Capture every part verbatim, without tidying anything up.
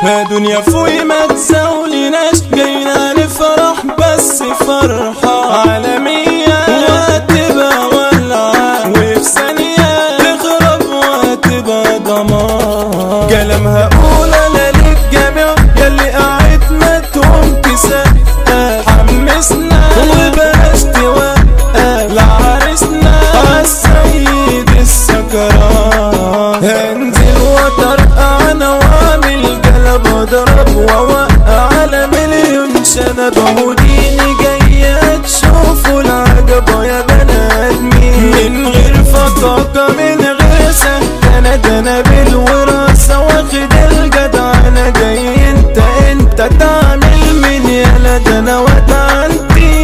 يا دنيا فوقي ما تزاوليناش، جاينا نفرح بس فرحة عالمية وهتبقى ولعة وفي ثانية تخرب وهتبقى دمار. كلام هقول انا للجميع ياللي قاعد ما تقوم تسقف، حمسنا وبلاش توقف لعرسنا عالسيد السكران. هنزل وطرقع انا واعمل جلب واضرب واوقع على مليون شنب، وديني جاية تشوفوا العجب يا بني ادمين، من غير فطاقة من غير سهتانة، ده انا بالوراثة واخد الجدع. انا جاي انت انت تعمل من يالا، ده انا ودعنتي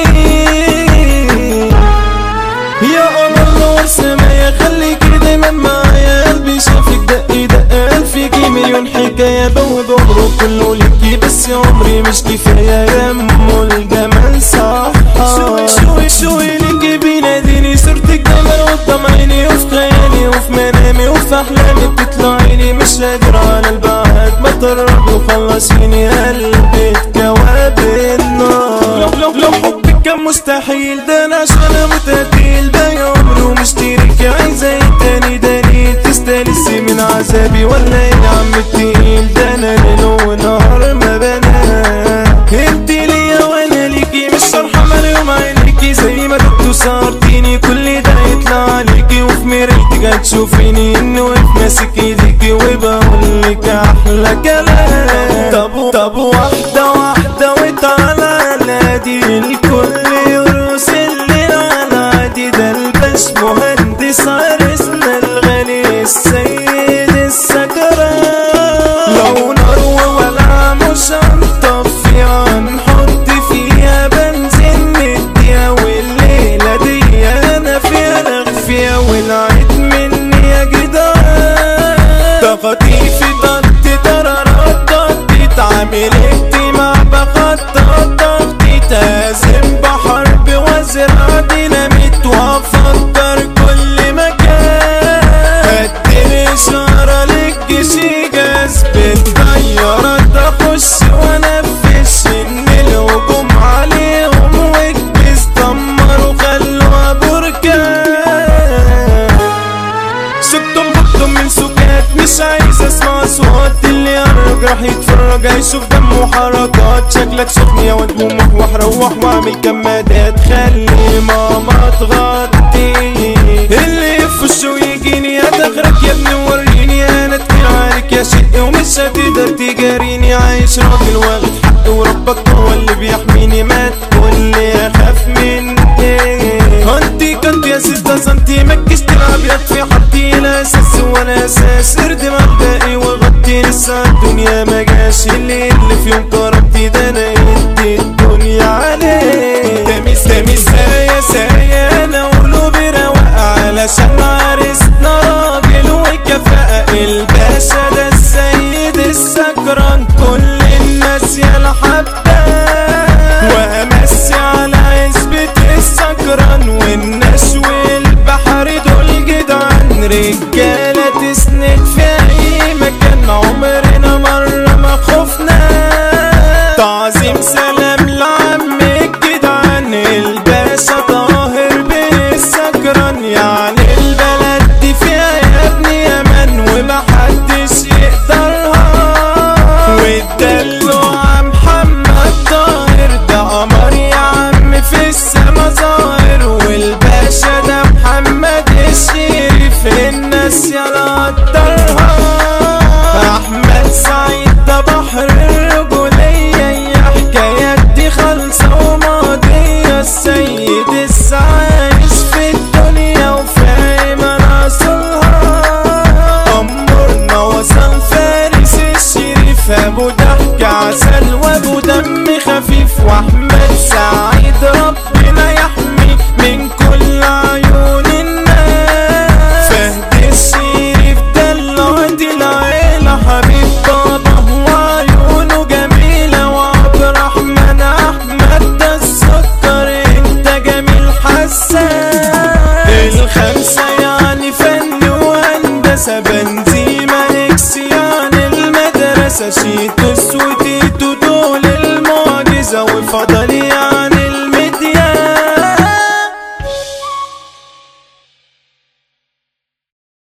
يا قمر نور سمايا، خليكي دايما معايا، قلبي شافك دق دق فيكي مليون حكاية، بوب عمره كله ليكي بس يا عمري مش كفاية، يا امو الجمال صح. شوي شوي شوي ليكي بيناديني، صورتك دايما قدام عيني وفي خيالي وفي منامي وفي احلامي بتطلعيني، مش قادر على البعد ما تقربي وخلصيني قلبي جواب النار. لو لو لو حبك كان مستحيل، ده انا عشان اموت قتيل، باقي عمري ومشترك عايزة ايه تاني دليل، تستانسي من عذابي ولا ايه يا عم التقيل، ده انا ليل ونهار ما بنام. انت ليا وانا ليكي مش شرحة مليوم عينيكي، زي ما كنتوا سهرتيني كل ده يطلع عليكي، وفي مرايتك هتشوفيني اني واقف ماسك ايديكي وبقولك احلى كلام. طب طب واحدة واحدة وتعالى على دي، الكل يرقص الليل على عادي، ده الباش مهندس عرسنا الغالي السيد السكران. لو نار وولع مش هنطفيها، هنحط فيها بنزين نديها، والليلة دي انا فيها نخفيها، والعيد مني يا جدعان. تخطيفي ضد درارات ضد، تعمل اجتماع بخطط ضغطي، تازم بحرب وازرع ديناميت وافكر كل مكان، هدي اشارة للجيش يجاز بالطيارات، اخش وانفش ان الهجوم عليهم واكبس دمروا خلوها بركان. سكتم بكتم من سكات مش عايز اسمع اصوات، اللي يقرب راح يتفرج هيشوف دم وحركات، شكلك سخن يا واد قوم وهروح واعمل كمادات، خلي ماما تغطي اللي في وشه ويجيني، هتغرق يا ابني وريني انا تقيل عليك يا شقي ومش هتقدر تجاريني، عايش راجل واخد حقي وربك هو اللي بيحميني، ما تقولي اخاف من ايه. انتي كنت يا ستة سنتي مكشت الابيض في حطي، لا اساس ولا اساس، ارد مبدئي وغطي لسه الدنيا ما جاش، اللي اللي في يوم كرمتي ده انا ادي الدنيا عليه. تميس تميس سايا سايا انا قلوبي رواقة، علشان عرسنا راجل وكفاءة، الباشا ده السيد السكران، كل الناس يا حباه، وامسي على عزبة السكران، والناس والبحر دول جدعان، رجالة تسند في اي مكان، عمرنا مرة ما خفنا. تعظيم سلام لعم الجدعان، الباشا طاهر بالسكران، يعني البلد دي فيها يا ابني يمن ومحدش يقدرها، والدلوع محمد طاهر ده قمر يا عم في السما ظاهر، والباشا ده محمد الشريف الناس يلا قدرها، احمد سعيد ده بحر الرجولية، يا حكايات دي خالصة وماضية، السيد السعايش في الدنيا وفاهم راسلها، أمورنا وصل فارس الشريف، أبو ضحك عسل وأبو دم خفيف، وأحمد سعيد ربنا يحمي من كل عيون الناس، فهد الشريف ده اللي دي العيلة، حبيب بابا وعيونه جميلة، وعبد الرحمن أحمد ده السكر انت جميل حسان، الخمسة يعني فن وهندسة، بنزيمة اكس يعني المدرسة، بتسوى